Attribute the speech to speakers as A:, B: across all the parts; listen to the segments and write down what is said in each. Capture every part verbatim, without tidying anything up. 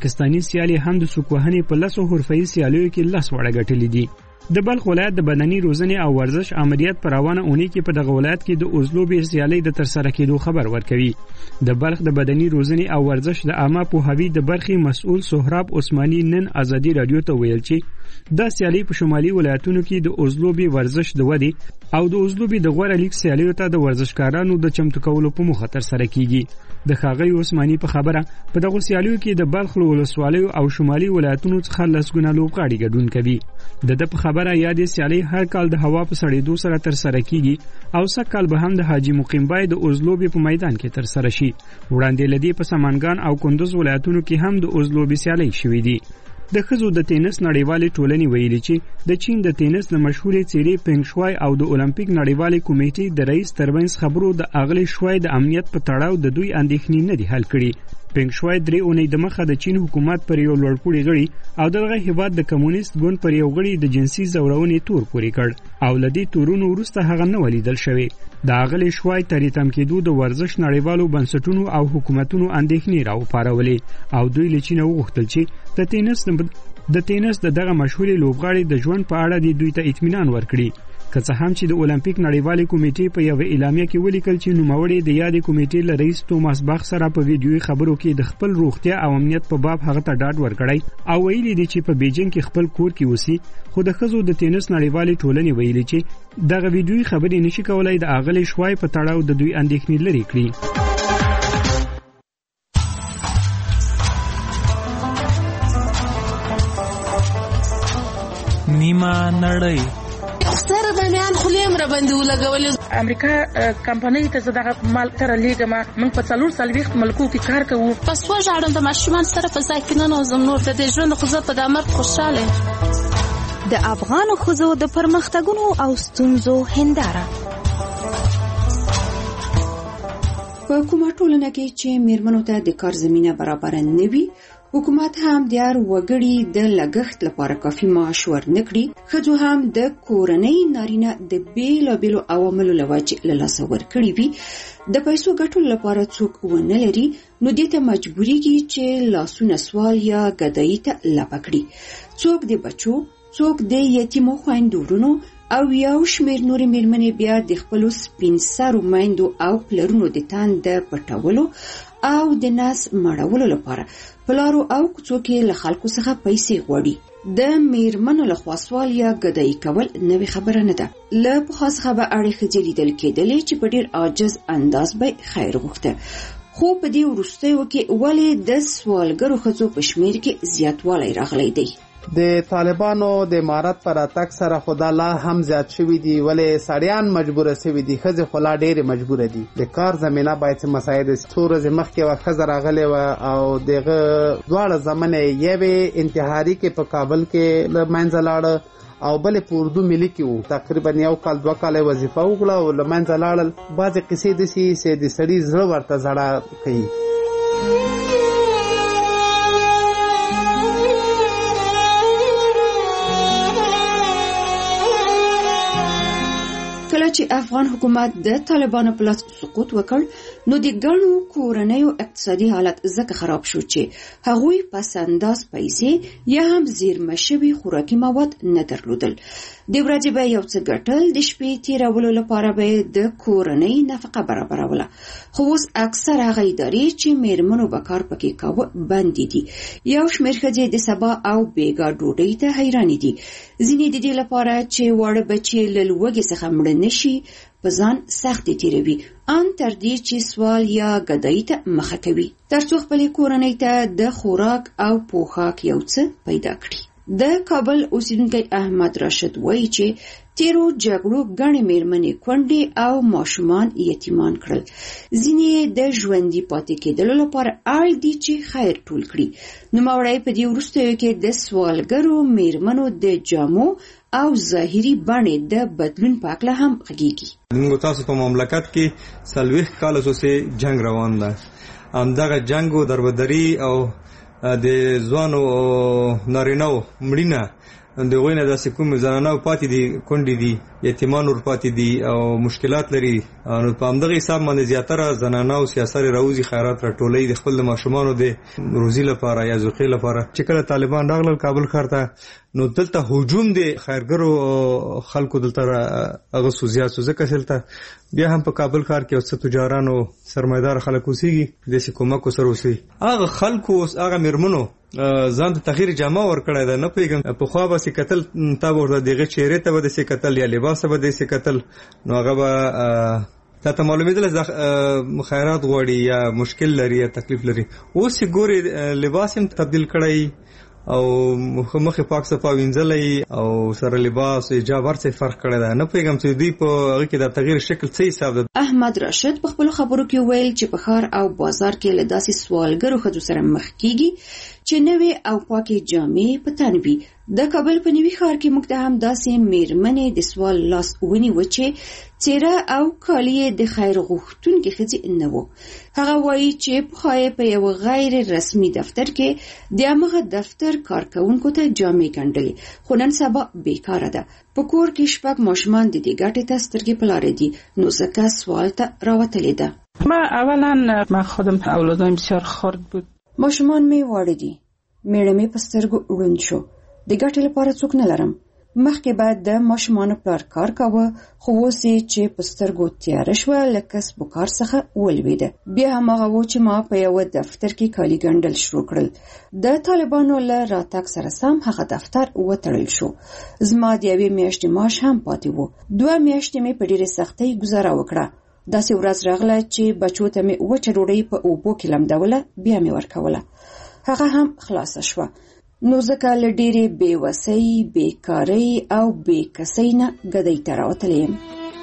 A: پاکستانی سیالي هم د سوکوهنې په لسو حرفه‌ایي سیالیو کې لس وړه ګټلې دي. د بلخ ولایت د بدني روزنې او ورزش امریت پر روانه اونۍ کې په دغه ولایت کې د اوزلوبې سیالۍ د ترسره کېدو خبر ورکوي. د بلخ د بدني روزنې او ورزش د عامه پوهاوي د برخې مسؤل سهراب عثماني نن ازادي رادیو ته ویل چې دا سیالۍ په شمالي ولایتونو کې د اوزلوبې ورزش د ودې او د اوزلوبې د غوړه لیګ سیالیو ته د ورزشکارانو د چمتو کولو په موخه ترسره کیږي. د ښاغلي عثماني په خبره په دغه سیالیو کې د بلخ ولسوالیو او شمالي ولایتونو څخه لسګونه لوبغاړي ګډون کوي. د ده په خبره یادې سیالۍ هر کال د هوا په سړېدو سره ترسره کیږي او سږ کال به هم د حاجي مقیم بای د اوزلوبې په میدان کې ترسره شي. وړاندې له دې په سمنګان او کندوز ولایتونو کې هم د اوزلوبې سیالۍ شوې دي. د ښځو د تینس نړیوالې ټولنې ویلي چې د چین د تینس د مشهورې څېرې پینګ شوای او د اولمپیک نړیوالې کمیټې د رئیس ترمنځ خبرو د اغلې شوای د امنیت په تړاو د دوی اندېښنې نه دي حل کړي. پینګ شوای درې اونۍ د مخه د چین حکومت پر یو لوړپوړي غړي او دغه هیواد د کمونیست ګوند پر یو غړي د جنسي زورونې تور پورې کړ او له دې تورونو وروسته هغه نه ولیدل شوی. د اغلې شوای تریتم کېدو د ورزش نړیوالو بنسټونو او حکومتونو اندېښنې راوپارولې او دوی له چین وغوښتل چې د تینس د تینس د دغه مشهورې لوبغاړي د ژوند په اړه د دوی ته اطمینان ورکړي. که څه هم چې د اولمپیک نړیوالې کمیټې په یوه اعلامیه کې ولیکل چې نوموړی د یادې کمیټې له رئیس توماس باخ سره په ویډیويي خبرو کې د خپل روغتیا او امنیت په باب هغه ته ډاډ ورکړی او ویلي دی چې په بیجینګ کې خپل کور کې اوسي. خو د ښځو د تینس نړیوالې ټولنې ویلي چې دغه ویډیويي خبرې نشي کولای د اغلې شوای په تړاو د دوی اندېښنې لرې کړي.
B: نیمه نړۍ
C: سره د میان خلیم را باندې ولګولې.
D: امریکا کمپنۍ ته زداغه مال تر لیګه ما موږ په څلور سالويخت ملکو کې کار کوو.
C: پس و ژړم د ماشومان سره په ځای کې نه نوزم نور د دې ژوند خو زه په د مرګ خوشاله.
E: د افغان ښځو د پرمختګونو او ستونزو هنداره.
F: په کومه ټولنه کې چې میرمنو ته د کار زمینه برابر نه وي حکومت هم د هر وګړي د لګښت لپاره کافي معاش ورنکړي، ښځو هم د کورنۍ نارینه د بیلابیلو عواملو له وجې له لاسه ورکړي وي، د پیسو ګټلو لپاره څوک ونه لري، نو دې ته مجبوریږي چې لاسونه سوال یا ګدایي ته لپه کړي. څوک د بچو، څوک د یتیمو خویندو ورونو او یو شمېر نورې میرمنې بیا د خپلو سپین سرو میندو او پلرونو د تن د پټولو او د ناس مړولو لپاره پلارو او کوڅو کې له خلکو څخه پیسې غواړي. د میرمنو له خوا سوال یا ګدایي کول نوې خبره نه ده. له پخوا څخه به اړې ښځې لیدل کېدلې چې په ډېر عاجز انداز به خیر غوښته، خو په دې وروستیو کې ولې د سوالګرو ښځو په شمېر کې زیاتوالی راغلی دی؟
G: د طالبانو د امارت پر اتک سره خدا لا هم زیات شوی دی، ولې سړیان مجبور شوی دي، ښځې خو لا ډېرې مجبور دي. د کار زمینه باید څه مساعد څو ورځې مخکې وه ښځه راغلې وه او دغه دواړه زمنې یوې انتحاري کې په کابل کې له منځه لاړه او بلې په اردو ملي کې وو، تقریبا یو کال دوه کاله وظیفه وکړه او له منځه لاړل. بعضې قصې داسې چې د سړي زړه ورته زړه کوي. کله چې افغان حکومت د طالبانو په لاس سقوط وکړ، نو د ګڼو کورنیو اقتصادي حالت ځکه خراب شو چې هغوی پس انداز پیسې یا هم زیرمه شوي خوراکي مواد نه درلودل. د ورځې به یو څه ګټل، د شپې تېرولو لپاره به د کورنۍ نفقه برابروله. خو اوس اکثر هغه ادارې چې میرمنو به کار پکې کاوه بندې دي. یو شمېر ښځې د سبا او بېګا ډوډۍ ته حیرانې دي. ځینې د دې لپاره چې واړه بچي له لوږې څخه مړه نشي په ځان سختې تېروي، ان تر دې چې سوال یا ګدایي ته مخه کوي تر څو خپلې کورنۍ ته د خوراک او پوښاک یو څه پیدا کړي. د کابل اوسیدونکی احمد راشد وایي چې تیرو جګړو ګڼې میرمنې کونډې او ماشومان یتیمان کړل. ځینې د ژوندي پاتې کېدلو لپاره اړ دي چې خیر ټول کړي. نوموړی په دې وروستیو کې د سوالګرو میرمنو د جامو او ظاهري بڼې د بدلون په اړه هم غږیږي.
H: موږ تاسو په مملکت کې څلوېښت کاله څخه جنگ روان ده. همدغه جنګ او دربدري او د ځوانو نارینه‌و مړینه د غوینه داسې کوم زنانه پاتې دي کونډې دي یتیمان ور پاتې دي او مشکلات لري نو په همدغه حساب باندې زیاتره زنانه او سیاسي راوځي خیرات راټولې د خپل ماشومانو د روزي لپاره یا زوخي لپاره چې کله طالبان راغلل کابل ښار ته نو دلته هجوم د خیرګرو خلکو دلته هغه سوزیا سوزه کسلته بیا هم په کابل ښار کې اوس تجارانو سرمایدار خلک اوسېږي د کومک سره اوسي هغه خلکو هغه مرمنو ځان ته تغییر جامه ورکړی ده نه پیږم په خوا به سي قتل تا ورته دغه چهره ته به سي قتل یا لباس به سي قتل نو هغه به تا ته معلومېدل چې خیرات غوړي یا مشکل لري یا تکلیف لري اوس ګوري لباس هم تبدیل کړی او مخه پاک صفا وینځلې او سره لباس حجاب ورڅ فرق کړی دا نه پیغام چې دی په هغه کې د تغییر شکل څه حساب ده.
F: احمد راشد په خپل خبرو کې ویل چې په ښار او بازار کې له داسې سوالګرو خځو سره مخ کیږي چې نوې او پاکي جامې په تن وي. د کابل په نوي ښار کې موږ ته هم داسې میرمنې د سوال لاس ونیو چې څیره او کالی د خیر غوښتونکي ښځې نه وو. هغه وایي چې پخوای په یو غیر رسمي دفتر کې د هغه دفتر کارکونکو ته جامې ګنډلې خو نن سبا بیکاره ده. په کور کې شپږ ماشومان د دې ګټې ته سترګې په لارې دي نو ځکه سوال ته راوتلې ده.
B: ما اولا ما خودم اولادم بسیار خرد بود.
F: ماشومان می واړه دي میړه می په سترګو ړوند شو. د ګټې لپاره څوک نه لرم. مخکې بعد د ماشومانو پلار کار کاوه خو اوس یې چې په سترګو تیاره شوه له کسب و کار څخه ولوېده. بیا هماغه و چې ما په یوه دفتر کې کالي ګنډل شروع کړل. د طالبانو له راتګ سره سم هغه دفتر وتړل شو. زما د یوې میاشتې معاش هم پاتې و. دوه میاشتې مې په ډېرې سختۍ ګزاره وکړه. داسې ورځ راغله چې بچو ته مې وچه ډوډۍ په اوبو کې لمدوله بیا مې ورکوله. هغه هم خلاصه شوه. نو ځکه له ډېرې بېوسۍ بېکارۍ او بېکسۍ نه ګدۍ ته راوتلی یم.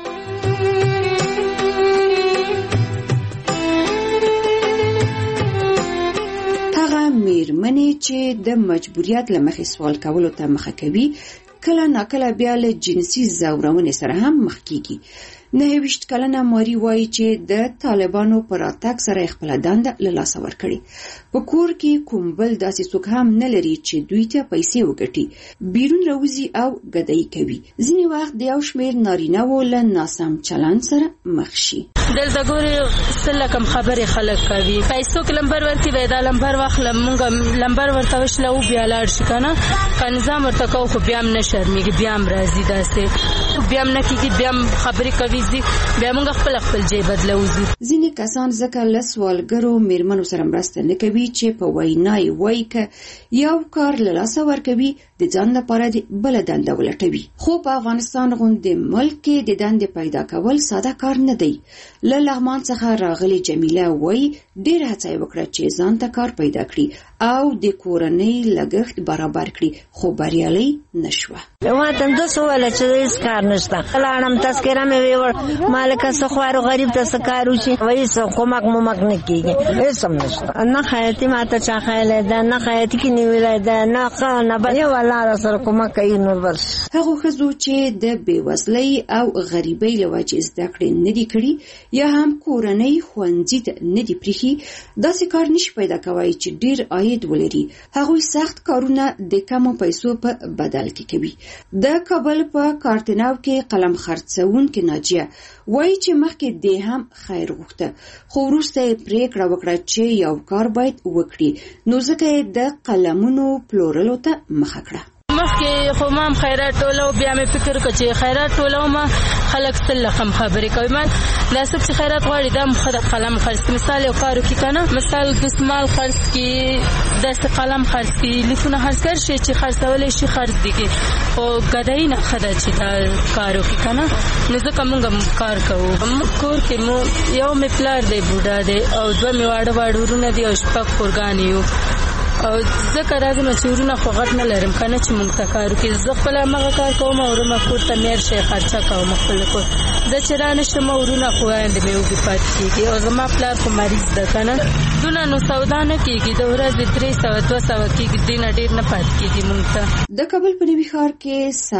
F: هغه میرمنې چې د مجبوریت له مخې سوال کولو ته مخه کوي کله ناکله بیا له جنسي ځورونې سره هم مخ کیږي. نهه ویشت کلنه ماري وایي چې د طالبانو پر راتګ سره خپل دنده له لاسه ورکړي. په کور کې کوم بل داسې څوک هم نه لري چې دوی ته پیسې وګټي. بیرون راوځي او ګدۍ کوي. ځینې وخت د یو شمېر نارینه‌وو له ناسم چلند سره مخ شي.
C: دلته ګورې څه کم خبرې خلک کوي. پیسو کې لمبر ورکړي وای دا لمبر واخله مونږ لمبر ورته وشله او بیا لاړ شي که نه که نظام ورته کوو خو بیا هم نه شرمېږي بیا هم راځي داسې بیا هم نه کېږي بیا هم خبرې کوي بیا موږ خپل خپل ځای بدلوځو.
F: ځینې کسان ځکه له سوالګرو میرمنو سره مرسته نه کوي چې په وینا یې وایي که یو کار له لاسه ورکوي د ځان لپاره د بله دنده ولټوي. خو په افغانستان غوندې ملک کې د دندې پیدا کول ساده کار نه دی. له لغمان څخه راغلې جمیله وایي ډېره هڅه یې وکړه چې ځان ته کار پیدا کړي او د کورنۍ لګښت برابر کړي خو بریالۍ نه شوه.
I: ما ته همداسې وویله چې هېڅ کار نشته. لاړم تذکره مې ویوړ ما لکه څه خوارو غریب ته څه کار وشي وایي څه کومک مومک نه کېږي هېڅ هم نشته. نه خیاطي ما ته چا ښیلی ده نه خیاطي کې نیولی ده نه ښه نه بد یو الله را سره کومک کوي نور بس.
F: هغو ښځو چې د بېوزلۍ او غریبۍ له وجې زده کړې نه دي کړي یا هم کورنۍ ښوونځي ته نه دي پرېښي داسې کار نشي پیدا کوی چې ډېر عاید ولري. هغوی سخت کارونه د کمو پیسو په بدل کې کوي. د کابل په کارتناو کې قلم خرڅونکې ناجیه وایي چې مخکې دې هم خیر غوښته خو وروسته یې پرېکړه وکړه چې یو کار باید وکړي نو ځکه یې د قلمونو پلورلو ته مخه کړه.
C: مخکې خو ما هم خیرات ټولو بیا مې فکر وکړ چې خیرات ټولوم خلک څه لخم خبرې کوي. ما دا څوک چې خیرات غواړي دا هم ښه د قلم خرڅ کړي. مثال یو کار وکړي که نه مثال دستمال خرڅ کړي داسې قلم خرڅ کړي لیکونه خرڅ کړ شي چې خرڅولی شي خرڅ دي کړي خو ګدایي نه ښه ده چې دا کار وکړي که نه نو ځکه موږ هم کار کوو. موږ کور کې مو یو مې پلار دی بوډا دی او دوه مې واړه واړه ورونه دي او شپږ خورګانې یو او ځکه راځم چې ورونه خو غټ نه لرم که نه چې موږ ته کار وکړي. زه خپله همغه کار کوم او ورومه کور ته میر شی خرچه کوم خپل کور زه چې را نه شم ورونه خو وایند مې وږي پاتې کېږي او زما پلار خو مریض ده که نه دونه نو سودا نه کېږي د ورځې درې سوه دوه سوه کېږي دې نه ډېر نه پاتې کېږي موږ ته.
F: د کابل په نوي ښار کې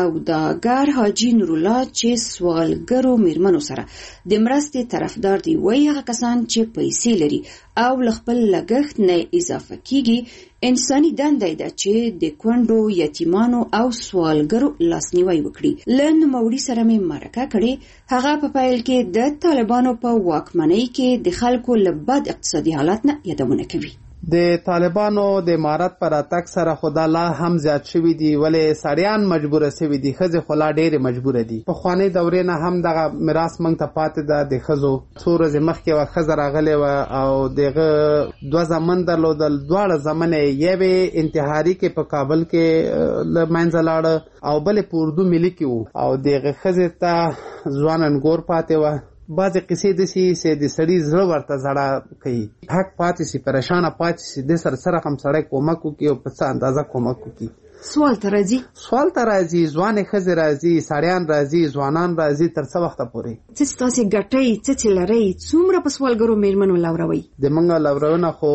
F: سوداګر حاجي نورالله چې سوالګرو میرمنو سره د مرستې طرفدار دی وایي هغه کسان چې پیسې لري او لخپل لګښت نه اضافه کیږي، انساني دنده ده چې د کونډو، یتیمانو او سوالګرو لاسنیوي وکړي. له نوموړي سره مې مرکه کړې. هغه په پیل کې د طالبانو په واکمنۍ کې د خلکو له بد اقتصادي حالت نه یادونه کوي.
J: د طالبانو د امارت پر اتک سره خدا لا هم زیات شوي دي، ولې سړیان مجبوره شوي دي، ښځې خو لا ډېرې مجبوره دي. پخوانۍ دورې نه هم دغه میراث موږ ته پاتې ده. د ښځو څو ورځې مخکې یوه ښځه راغلې وه او د هغه دوه زامن درلودل. دواړه زامن یې یوې انتحاري کې په کابل کې له منځه لاړه او بلې په اردو ملي کې وو او د هغې ښځې ته ځوان انګور پاتې وه. بعضې قصې داسې چې د سړي زړه ورته زړه کوي، حق پاتې شي، پریشانه پاتې شي، د سره سره هم سړی کومک وکړي او په څه اندازه کومک وکړي.
F: سوال ته راځي
J: سوال ته راځي ځوانې ښځې راځي، سړیان راځي، ځوانان راځي. تر څه وخته پورې
F: څه چې تاسې ګټئ، څه چې لرئ، څومره په سوالګرو میرمنو لوروئ؟
J: د موږ لورونه خو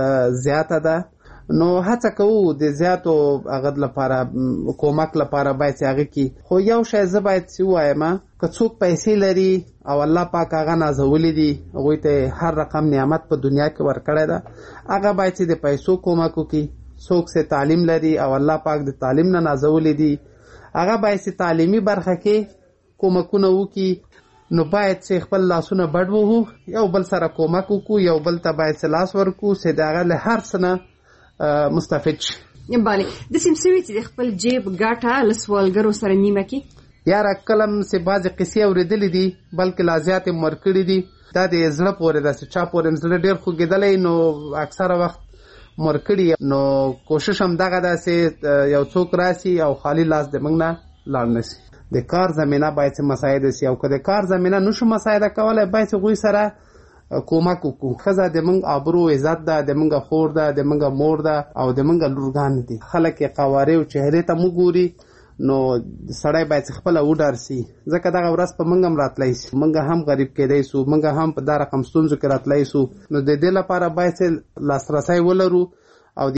J: زیاته ده، نو هڅه کوو د زیاتو هغه لپاره کومک لپاره باید چې هغه کې. خو یو شی زه باید چې ووایم، که څوک پیسې لري او الله پاک هغه نازولی دي، هغوی ته هر رقم نعمت په دنیا کې ورکړی ده، هغه باید چې د پیسو کومک وکړي. څوک چې تعلیم لري او الله پاک د تعلیم نه نازولی دي، هغه باید چې تعلیمي برخه کې کومکونه وکړي. نو باید چې خپل لاسونه بډ وهو، یو بل سره کومک وکړو، یو بل ته باید چې لاس ورکړو چې د هغه له هر څه نه مستفید شي.
F: بله، داسې هم شوي چې د خپل جیب ګټه له سوالګرو سره نیمه کړي؟
J: یاره کله هم چې بعضې قصې اورېدلې دي، بلکې لا زیاتې مې ورکړي دي. دا د زړه پورې ده چې چا پورې زړه ډېر خوږېدلی، نو اکثره وخت مې ورکړي. نو کوشش هم دغه ده چې یو څوک راسي او خالي لاس د موږ نه لاړ نه شي. د کار زمینه باید چې مساعده شي، او که د کار زمینه نشو مساعده کولی، باید چې هغوی سره کومک وکړو. ښځه د موږ آبرو عزت ده، د موږ خور ده، د موږ مور ده او د موږ لورګانې دي. خلک یې قوارې او چهرې ته موږ ګوري، نو سړی باید چې خپله وډار سي، ځکه دغه ورځ په موږ هم راتلی شي، موږ هم غریب کېدی سو، موږ هم په دا رقم ستونزو کې راتلی سو. نو د دې لپاره باید چې لاسرسی ولرو